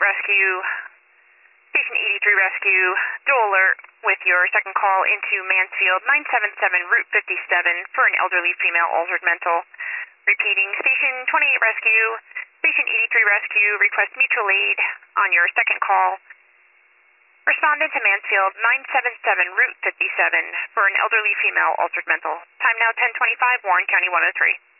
Rescue, Station 83 Rescue, dual alert with your second call into Mansfield 977 Route 57 for an elderly female altered mental. Repeating, Station 28 Rescue, Station 83 Rescue, request mutual aid on your second call. Respondent to Mansfield 977 Route 57 for an elderly female altered mental. Time now 10:25, Warren County 103.